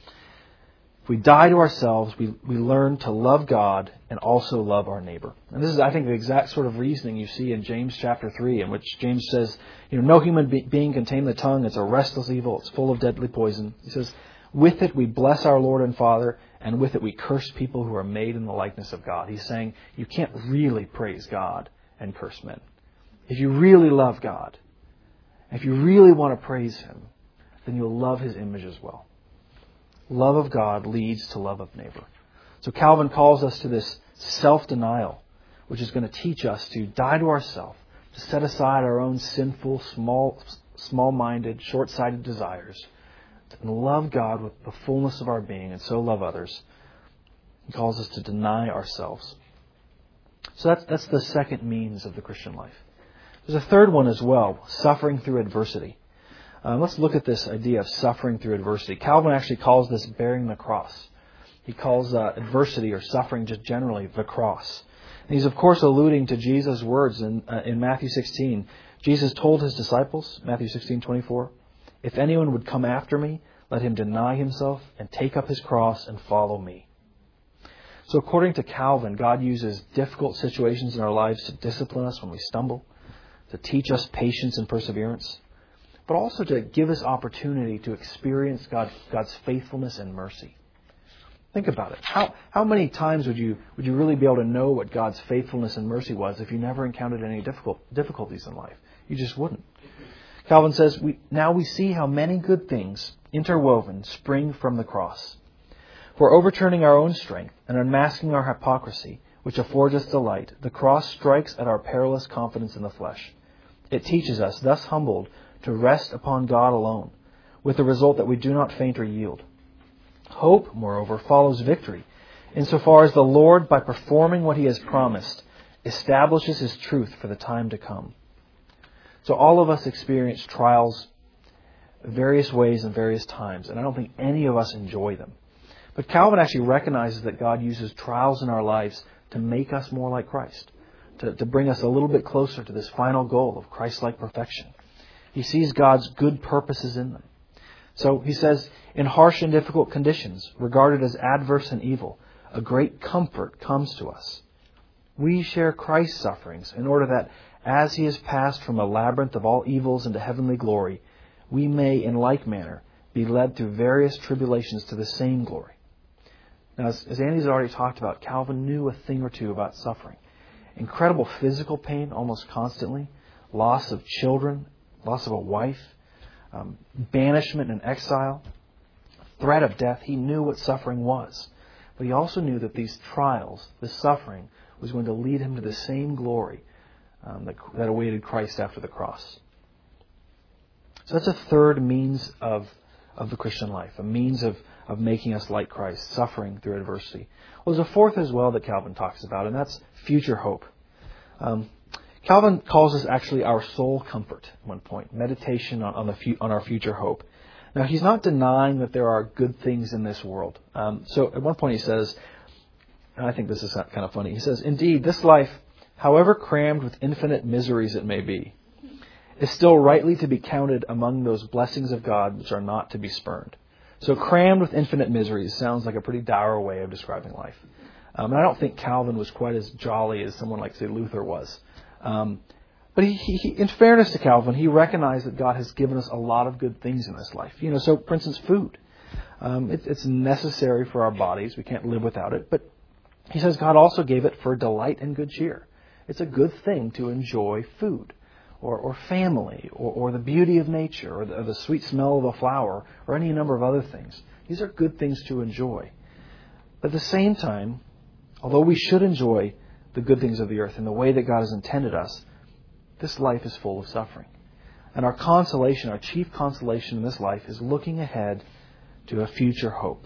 If we die to ourselves, we, we learn to love God and also love our neighbor. And this is, I think, the exact sort of reasoning you see in James chapter three, in which James says, you know, no human be- being can tame the tongue. It's a restless evil. It's full of deadly poison. He says, with it we bless our Lord and Father, and with it we curse people who are made in the likeness of God. He's saying you can't really praise God and curse men. If you really love God, if you really want to praise Him, then you'll love His image as well. Love of God leads to love of neighbor. So Calvin calls us to this self-denial, which is going to teach us to die to ourselves, to set aside our own sinful, small, small-minded, short-sighted desires, and love God with the fullness of our being, and so love others. He calls us to deny ourselves. So that's, that's the second means of the Christian life. There's a third one as well, suffering through adversity. Uh, let's look at this idea of suffering through adversity. Calvin actually calls this bearing the cross. He calls uh, adversity or suffering just generally the cross. And he's, of course, alluding to Jesus' words in, uh, in Matthew sixteen. Jesus told His disciples, Matthew sixteen twenty-four, if anyone would come after me, let him deny himself and take up his cross and follow me. So according to Calvin, God uses difficult situations in our lives to discipline us when we stumble, to teach us patience and perseverance, but also to give us opportunity to experience God, God's faithfulness and mercy. Think about it. How how many times would you would you really be able to know what God's faithfulness and mercy was if you never encountered any difficult difficulties in life? You just wouldn't. Calvin says, we, now we see how many good things, interwoven, spring from the cross. For overturning our own strength and unmasking our hypocrisy, which affords us delight, the cross strikes at our perilous confidence in the flesh. It teaches us, thus humbled, to rest upon God alone, with the result that we do not faint or yield. Hope, moreover, follows victory, insofar as the Lord, by performing what He has promised, establishes His truth for the time to come. So all of us experience trials various ways and various times, and I don't think any of us enjoy them. But Calvin actually recognizes that God uses trials in our lives to make us more like Christ, to, to bring us a little bit closer to this final goal of Christ-like perfection. He sees God's good purposes in them. So he says, in harsh and difficult conditions, regarded as adverse and evil, a great comfort comes to us. We share Christ's sufferings in order that, as He has passed from a labyrinth of all evils into heavenly glory, we may, in like manner, be led through various tribulations to the same glory. Now, as, as Andy's already talked about, Calvin knew a thing or two about suffering. Incredible physical pain almost constantly, loss of children, loss of a wife, um, banishment and exile, threat of death. He knew what suffering was. But he also knew that these trials, this suffering, was going to lead him to the same glory um, that, that awaited Christ after the cross. So that's a third means of, of the Christian life, a means of, of making us like Christ, suffering through adversity. Well, there's a fourth as well that Calvin talks about, and that's future hope. Um, Calvin calls this actually our soul comfort at one point, meditation on, on, the fu- on our future hope. Now, he's not denying that there are good things in this world. Um, so at one point he says, and I think this is kind of funny, he says, indeed, this life, however crammed with infinite miseries it may be, is still rightly to be counted among those blessings of God which are not to be spurned. So crammed with infinite miseries sounds like a pretty dour way of describing life. Um, and I don't think Calvin was quite as jolly as someone like, say, Luther was. Um, but he, he, in fairness to Calvin, he recognized that God has given us a lot of good things in this life. You know, so for instance, food. Um, it, it's necessary for our bodies. We can't live without it. But he says God also gave it for delight and good cheer. It's a good thing to enjoy food, or, or family, or, or the beauty of nature, or the, or the sweet smell of a flower, or any number of other things. These are good things to enjoy. But at the same time, although we should enjoy the good things of the earth in the way that God has intended us, this life is full of suffering. And our consolation, our chief consolation in this life, is looking ahead to a future hope.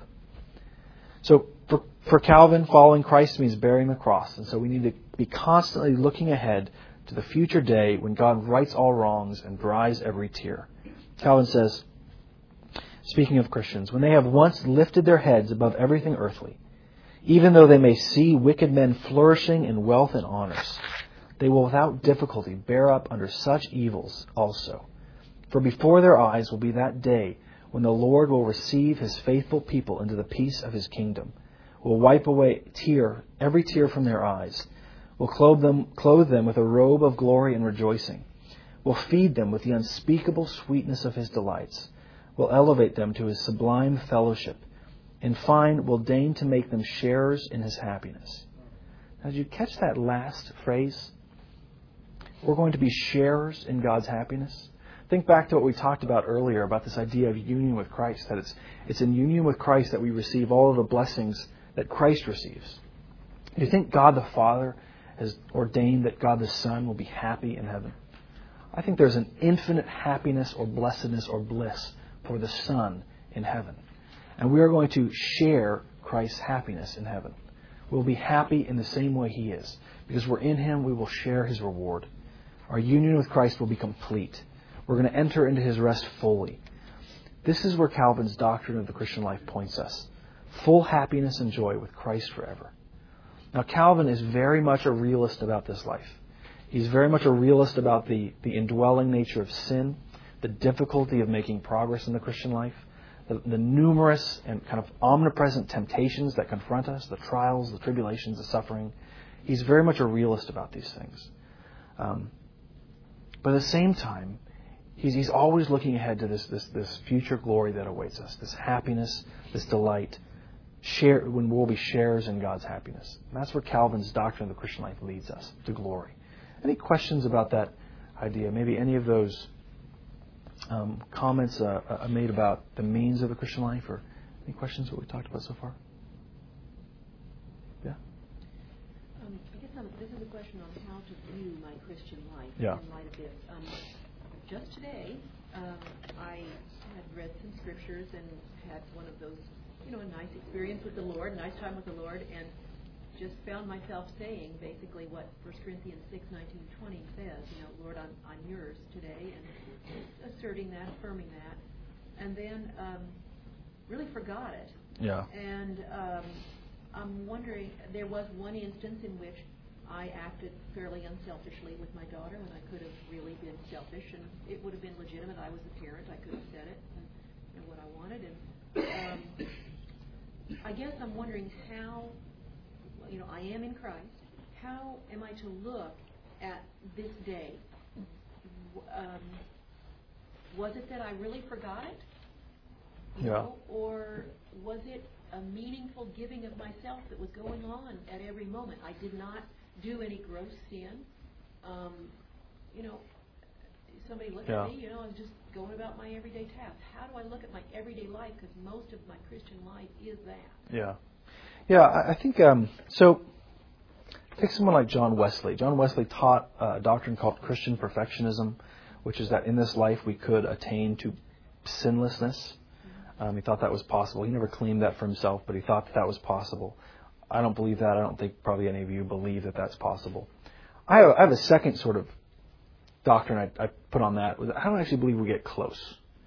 So for, for Calvin, following Christ means bearing the cross. And so we need to be constantly looking ahead to the future day when God rights all wrongs and dries every tear. Calvin says, speaking of Christians, when they have once lifted their heads above everything earthly, even though they may see wicked men flourishing in wealth and honors, they will without difficulty bear up under such evils also. For before their eyes will be that day when the Lord will receive His faithful people into the peace of His kingdom, will wipe away tear, every tear from their eyes, will clothe them, clothe them with a robe of glory and rejoicing, will feed them with the unspeakable sweetness of His delights, will elevate them to His sublime fellowship, in fine, will deign to make them sharers in His happiness. Now, did you catch that last phrase? We're going to be sharers in God's happiness. Think back to what we talked about earlier about this idea of union with Christ, that it's, it's in union with Christ that we receive all of the blessings that Christ receives. Do you think God the Father has ordained that God the Son will be happy in heaven? I think there's an infinite happiness or blessedness or bliss for the Son in heaven. And we are going to share Christ's happiness in heaven. We'll be happy in the same way He is. Because we're in Him, we will share His reward. Our union with Christ will be complete. We're going to enter into His rest fully. This is where Calvin's doctrine of the Christian life points us. Full happiness and joy with Christ forever. Now, Calvin is very much a realist about this life. He's very much a realist about the, the indwelling nature of sin, the difficulty of making progress in the Christian life, the, the numerous and kind of omnipresent temptations that confront us, the trials, the tribulations, the suffering. He's very much a realist about these things. Um, but at the same time, he's, he's always looking ahead to this, this, this future glory that awaits us, this happiness, this delight, share when we'll be sharers in God's happiness. And that's where Calvin's doctrine of the Christian life leads us, to glory. Any questions about that idea? Maybe any of those um, comments uh, uh, made about the means of the Christian life, or any questions what we talked about so far? Yeah. Um, I guess um, this is a question on how to view my Christian life Yeah. in light of this. Um, just today, um, I had read some scriptures and had one of those, you know, a nice experience with the Lord, nice time with the Lord, and just found myself saying basically what First Corinthians six, nineteen, twenty says, you know, Lord, I'm, I'm yours today, and asserting that, affirming that, and then um, really forgot it. Yeah. And um, I'm wondering, there was one instance in which I acted fairly unselfishly with my daughter when I could have really been selfish, and it would have been legitimate. I was a parent. I could have said it, and you know, what I wanted. And um, I guess I'm wondering how, you know, I am in Christ. How am I to look at this day? Um, was it that I really forgot it? You Yeah. know, or was it a meaningful giving of myself that was going on at every moment? I did not do any gross sin. Um, you know, somebody looked Yeah. at me, you know, I was just going about my everyday tasks. How do I look at my everyday life? Because most of my Christian life is that. Yeah. Yeah, I I think, um, so, take someone like John Wesley. John Wesley taught a doctrine called Christian perfectionism, which is that in this life we could attain to sinlessness. Um, he thought that was possible. He never claimed that for himself, but he thought that that was possible. I don't believe that. I don't think probably any of you believe that that's possible. I have, I have a second sort of doctrine I, I put on that. I don't actually believe we get close.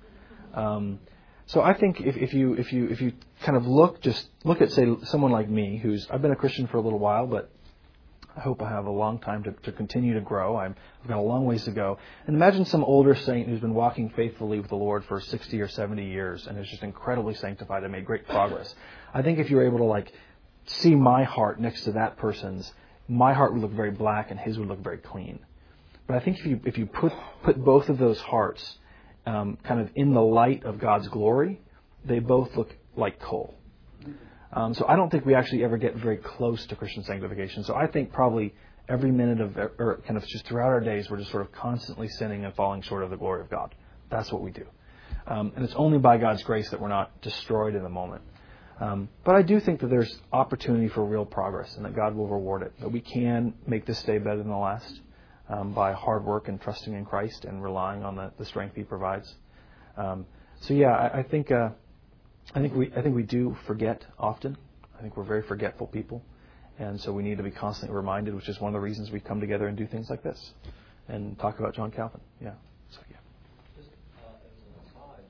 Um, so I think if, if you if you if you kind of look just look at say someone like me, who's I've been a Christian for a little while, but I hope I have a long time to, to continue to grow. I'm, I've got a long ways to go. And imagine some older saint who's been walking faithfully with the Lord for sixty or seventy years and is just incredibly sanctified and made great progress. I think if you were able to like see my heart next to that person's, my heart would look very black and his would look very clean. But I think if you if you put put both of those hearts um, kind of in the light of God's glory, they both look like coal. Um, so I don't think we actually ever get very close to Christian sanctification. So I think probably every minute of, or kind of just throughout our days, we're just sort of constantly sinning and falling short of the glory of God. That's what we do. Um, and it's only by God's grace that we're not destroyed in the moment. Um, but I do think that there's opportunity for real progress and that God will reward it. That we can make this day better than the last um, by hard work and trusting in Christ and relying on the, the strength He provides. Um, so yeah, I, I think... Uh, I think we I think we do forget often. I think we're very forgetful people. And so we need to be constantly reminded, which is one of the reasons we come together and do things like this and talk about John Calvin. Yeah. So yeah. Just uh, as an aside,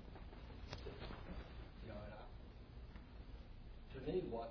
you know, and I, to me, what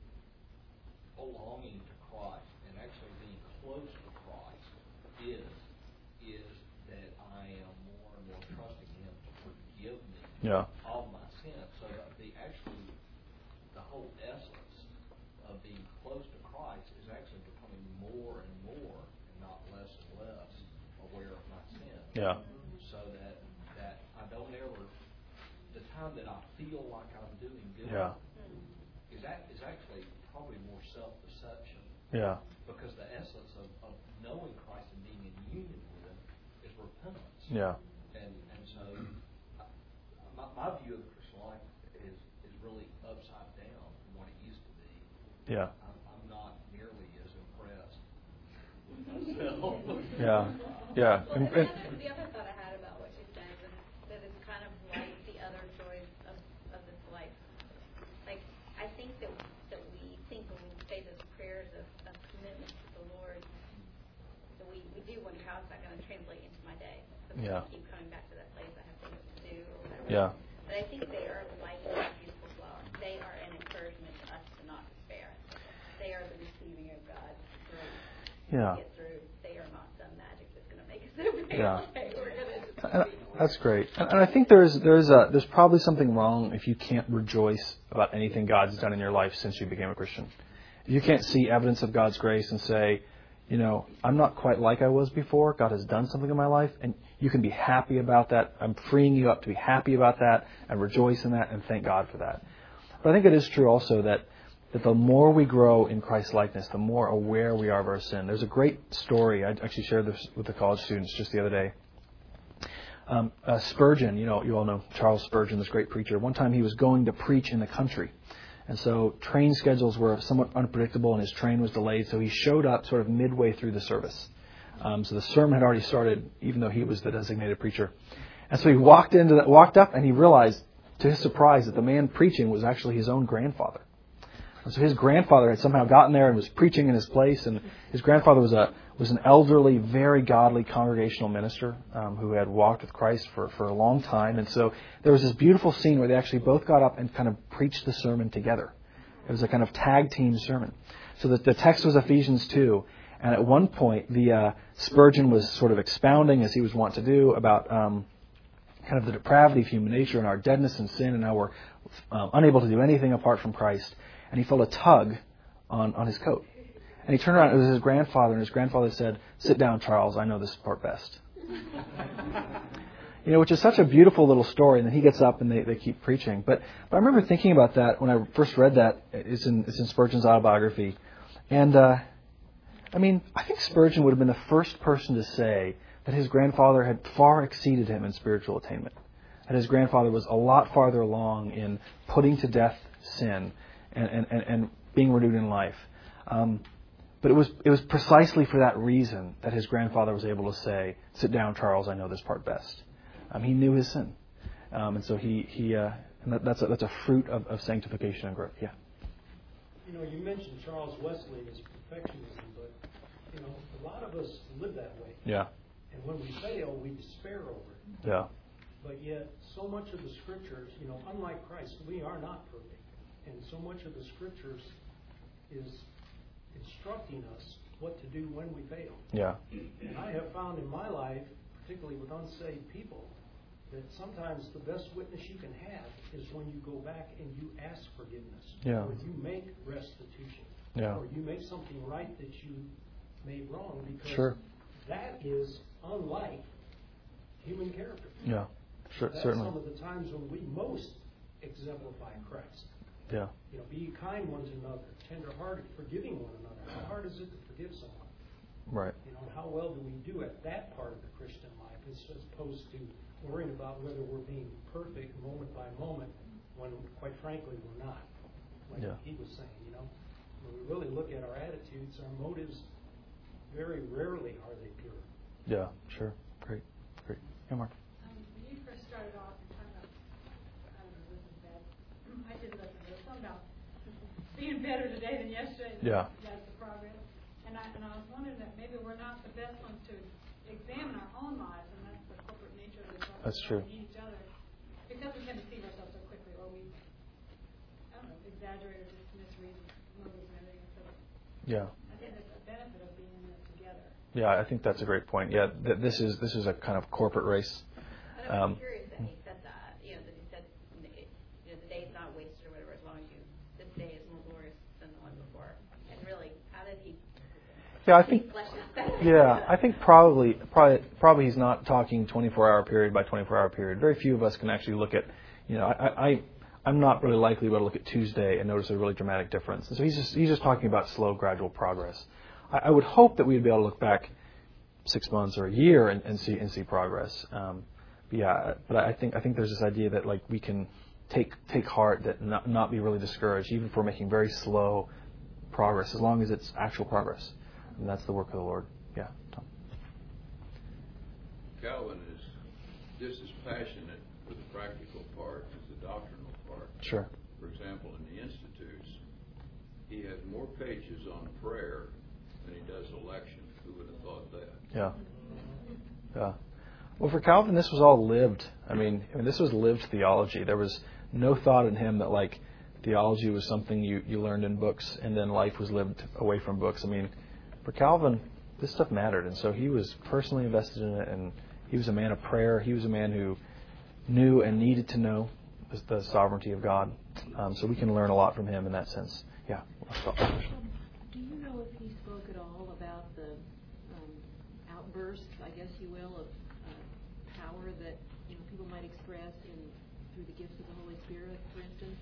belonging to Christ and actually being close to Christ is, is that I am more and more trusting Him to forgive me Yeah. of my sins. So that the actually the whole essence of being close to Christ is actually becoming more and more and not less and less aware of my sin. Yeah. So that that I don't ever the time that I feel like I'm doing good Yeah. is that is actually probably more self-deception. Yeah. Because the essence of, of knowing Christ and being in union with Him is repentance. Yeah. And and so I, my, my view of the Christian life is is really upside down from what it used to be. Yeah. I'm, I'm not nearly as impressed with myself. Yeah. Yeah. Well, And, the, and, other, the other thought I had about what you said was that it's kind of like the other joys of, of this life. Like, I think that that we think when we say those prayers of, of commitment to the Lord, that we, we do wonder how is that going to translate into my day. Because Yeah. I keep coming back to that place I have things to do or whatever. yeah. But I think they are like a beautiful flower. They are an encouragement to us to not despair. They are the receiving of God's grace Yeah. to get through. They are not some magic that's going to make us okay. Yeah. We're going to just And be that's great. And, and I think there's there's a, there's probably something wrong if you can't rejoice about anything God's done in your life since you became a Christian. If you can't see evidence of God's grace and say, you know, I'm not quite like I was before. God has done something in my life, and you can be happy about that. I'm freeing you up to be happy about that and rejoice in that and thank God for that. But I think it is true also that, that the more we grow in Christ's likeness, the more aware we are of our sin. There's a great story. I actually shared this with the college students just the other day. Um, uh, Spurgeon, you know, you all know Charles Spurgeon, this great preacher. One time he was going to preach in the country. And so train schedules were somewhat unpredictable and his train was delayed. So he showed up sort of midway through the service. Um, so the sermon had already started, even though he was the designated preacher. And so he walked into the, walked up and he realized, to his surprise, that the man preaching was actually his own grandfather. And so his grandfather had somehow gotten there and was preaching in his place. And his grandfather was a was an elderly, very godly congregational minister um, who had walked with Christ for, for a long time. And so there was this beautiful scene where they actually both got up and kind of preached the sermon together. It was a kind of tag team sermon. So the, the text was Ephesians two. And at one point, the uh, Spurgeon was sort of expounding, as he was wont to do, about um, kind of the depravity of human nature and our deadness and sin and how we're uh, unable to do anything apart from Christ. And he felt a tug on, on his coat. And he turned around, it was his grandfather, and his grandfather said, "Sit down, Charles, I know this part best." You know, which is such a beautiful little story. And then he gets up and they, they keep preaching. But, but I remember thinking about that when I first read that. It's in, it's in Spurgeon's autobiography. And, uh, I mean, I think Spurgeon would have been the first person to say that his grandfather had far exceeded him in spiritual attainment. That his grandfather was a lot farther along in putting to death sin and, and, and, and being renewed in life. Um, but it was it was precisely for that reason that his grandfather was able to say, "Sit down, Charles, I know this part best." Um, he knew his sin. Um, and so he, he uh, and that, that's, a, that's a fruit of, of sanctification and growth. Yeah. You know, you mentioned Charles Wesley and his perfectionism, but, you know, a lot of us live that way. Yeah. And when we fail, we despair over it. Yeah. But yet, so much of the Scriptures, you know, unlike Christ, we are not perfect. And so much of the Scriptures is instructing us what to do when we fail. Yeah. And I have found in my life, particularly with unsaved people, that sometimes the best witness you can have is when you go back and you ask forgiveness. Yeah. Or you make restitution. Yeah. Or you make something right that you made wrong, because Sure. that is unlike human character. Yeah. Sure. That's Certainly. some of the times when we most exemplify Christ. Yeah. You know, be kind one to another, tender-hearted, forgiving one another. How hard is it to forgive someone? Right. You know, how well do we do at that part of the Christian life, as opposed to worrying about whether we're being perfect moment by moment, when, quite frankly, we're not. Like Yeah. he was saying, you know, when we really look at our attitudes, our motives, very rarely are they pure. Yeah. Sure. Great. Great. Yeah, Mark. Um, when you first started off, you kind of, I don't know, listen to that. I did listen to it. Something about being better today than yesterday. Yeah. That's the progress. And I, and I was wondering that maybe we're not the best ones to examine our own lives, and that's the corporate nature of the That's true. We need each other. Because we can deceive ourselves so quickly, or we, I don't know, exaggerate or dismiss reasons, motives, and everything. So Yeah. I think that's a benefit of being in this together. Yeah, I think that's a great point. Yeah, th- this is this is a kind of corporate race. And I'm Um, curious that he said that, you know, that he said, you know, the day's not wasted or whatever, as long as you, this day is more glorious than the one before. And really, how did he Yeah, I think. flesh that out? Yeah, I think probably, probably, probably he's not talking twenty-four hour period by twenty-four hour period. Very few of us can actually look at, you know, I, I, I'm not really likely to be able to look at Tuesday and notice a really dramatic difference. And so he's just, he's just talking about slow, gradual progress. I, I would hope that we'd be able to look back six months or a year and, and see and see progress. Um, but yeah, but I think I think there's this idea that like we can take take heart, that not not be really discouraged, even if we're making very slow progress, as long as it's actual progress. And that's the work of the Lord. Yeah, Tom. Calvin is just as passionate for the practical part as the doctrinal part. Sure. For example, in the Institutes, he has more pages on prayer than he does election. Who would have thought that? Yeah. Yeah. Well, for Calvin, this was all lived. I mean, I mean, this was lived theology. There was no thought in him that like theology was something you, you learned in books and then life was lived away from books. I mean, for Calvin, this stuff mattered, and so he was personally invested in it, and he was a man of prayer. He was a man who knew and needed to know the, the sovereignty of God. Um, so we can learn a lot from him in that sense. Yeah. Do you know if he spoke at all about the um, outbursts, I guess you will, of uh, power that you know people might express in through the gifts of the Holy Spirit, for instance?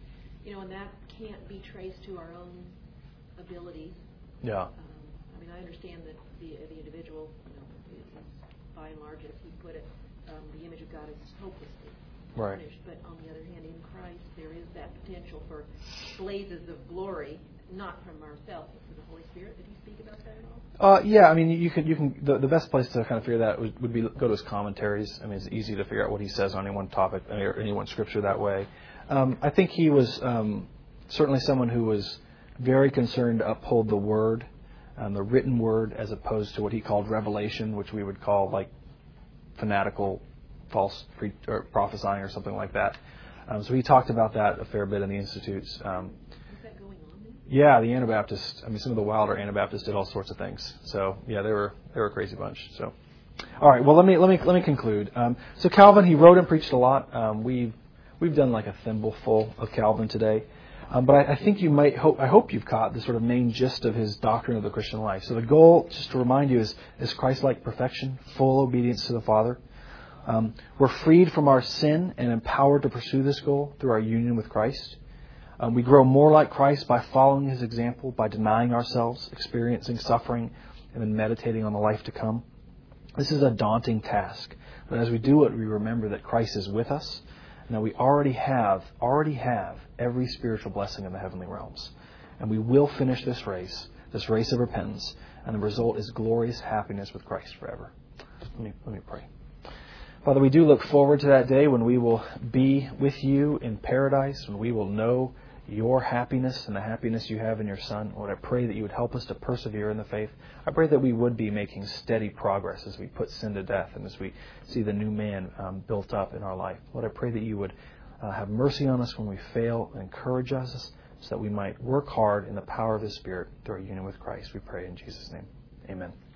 you know, and that can't be traced to our own abilities. Yeah. Um, I mean, I understand that the the individual, you know, is, by and large, as he put it, um, the image of God is hopelessly Right. punished. But on the other hand, in Christ, there is that potential for blazes of glory, not from ourselves, but from the Holy Spirit. Did he speak about that at all? Uh, yeah, I mean, you can you can the, the best place to kind of figure that out would, would be go to his commentaries. I mean, it's easy to figure out what he says on any one topic or any one scripture that way. Um, I think he was um, certainly someone who was very concerned to uphold the word, um, the written word, as opposed to what he called revelation, which we would call like fanatical, false pre- or prophesying or something like that. Um, so he talked about that a fair bit in the Institutes. Um, Is that going on then? Yeah, the Anabaptists. I mean, some of the wilder Anabaptists did all sorts of things. So yeah, they were they were a crazy bunch. So, all right. Well, let me let me let me conclude. Um, so Calvin, he wrote and preached a lot. Um, we've we've done like a thimbleful of Calvin today, um, but I, I think you might hope I hope you've caught the sort of main gist of his doctrine of the Christian life. So the goal, just to remind you, is is Christ-like perfection, full obedience to the Father. Um, we're freed from our sin and empowered to pursue this goal through our union with Christ. Um, we grow more like Christ by following his example, by denying ourselves, experiencing suffering, and then meditating on the life to come. This is a daunting task, but as we do it, we remember that Christ is with us, and that we already have, already have every spiritual blessing in the heavenly realms. And we will finish this race, this race of repentance, and the result is glorious happiness with Christ forever. Let me, let me pray. Father, we do look forward to that day when we will be with you in paradise, when we will know your happiness and the happiness you have in your Son. Lord, I pray that you would help us to persevere in the faith. I pray that we would be making steady progress as we put sin to death and as we see the new man um, built up in our life. Lord, I pray that you would uh, have mercy on us when we fail and encourage us so that we might work hard in the power of the Spirit through our union with Christ. We pray in Jesus' name. Amen.